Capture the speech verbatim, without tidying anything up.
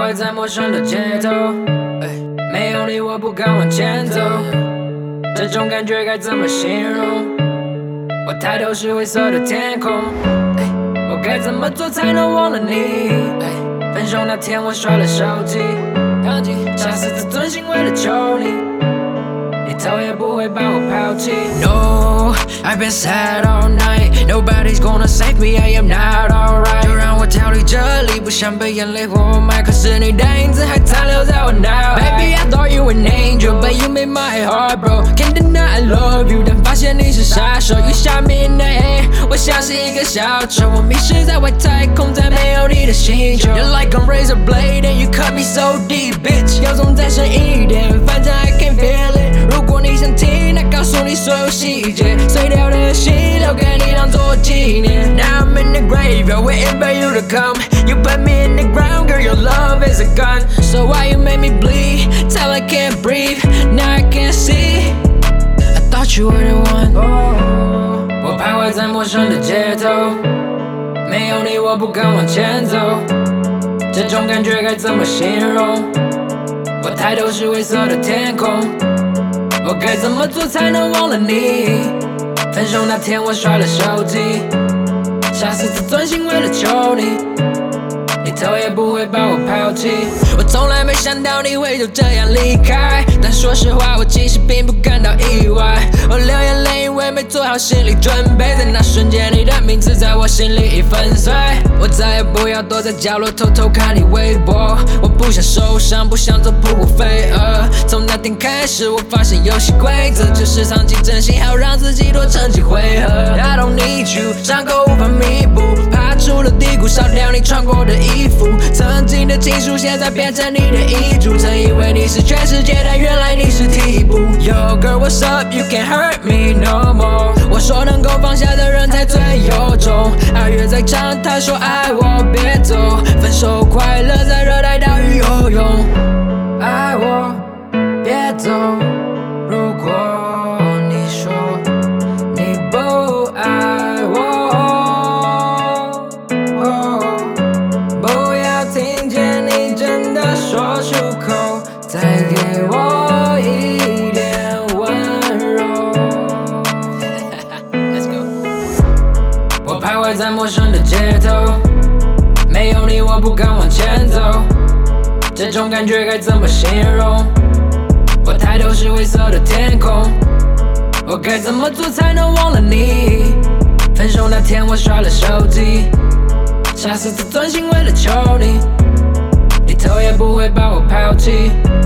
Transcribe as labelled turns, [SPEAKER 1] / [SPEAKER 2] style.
[SPEAKER 1] 徘徊在陌生的街头，没有你我不敢往前走，这种感觉该怎么形容？我抬头是灰色的天空，我该怎么做才能忘了你？分手那天我刷了手机，下死自尊心为了求你，你头也不会把我抛弃。No, I've been sad all night. Nobody's gonna save me. I am not alright. 就让我逃离这里，不想被眼泪活埋。可是你的影子还残留在我脑海。Baby, I thought you were an angel, but you made my heart broke. Can't deny I love you, 但发现你是杀手。You shot me in the head， 我像是一个小丑，我迷失在外太空，在没有你的星球。You're like a razor blade and you cut me so deep, bitch. 要重再深一点，反正 I can feel it。如果你想听，那告诉你所有细节，碎掉的心留给你当作纪念。Now I'm in the graveyard waiting for you to come. You put me in the ground, girl, your love is a gun. So why you make me bleed till I can't breathe? Now I can't see. I thought you were the one. Oh, 我徘徊在陌生的街头，没有你我不敢往前走，这种感觉该怎么形容？我抬头是灰色的天空。我该怎么做才能忘了你？分手那天我刷了手机，下死自尊心为了求你，你头也不会把我抛弃。我从来没想到你会就这样离开，但说实话我其实并不感到意外。我流眼泪因为没做好心理准备，在那瞬间你的名字在我心里已粉碎。我再也不要躲在角落偷偷看你微博，我不想受伤，不想做扑火飞蛾。从那天开始我发现游戏规则就是藏起真心，好让自己多撑几回合。I don't need you， 伤口无法弥补，爬出了低谷，烧掉你穿过的衣服。曾经的情书现在变成你的遗嘱，曾以为你是全世界，但原来你是替补。Yo girl what's up, you can't hurt me no more。我说能够放下的人才最有种，爱乐在唱，他说爱我别走，分手快乐在热带岛屿游泳。爱我别走，如果你说你不爱我，哦，不要听见你真的说出口，再给我一点温柔。Let's go。我徘徊在陌生的街头，没有你我不敢往前走，这种感觉该怎么形容？我抬头是灰色的天空，我该怎么做才能忘了你？分手那天我刷了手机，下死自尊心为了求你，你头也不会把我抛弃。